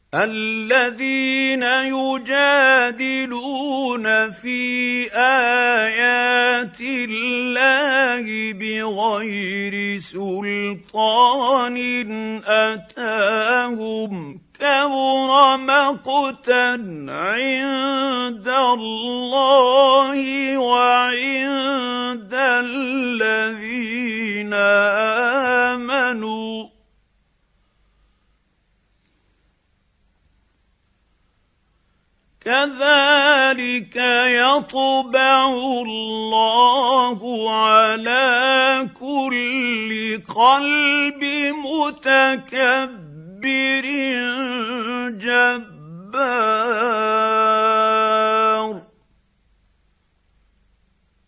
الذين يجادلون في آيات الله بغير سلطان أتاهم كبر مقتا عند الله وعند الذين آمنوا كذلك يطبع الله على كل قلب متكبر جبار.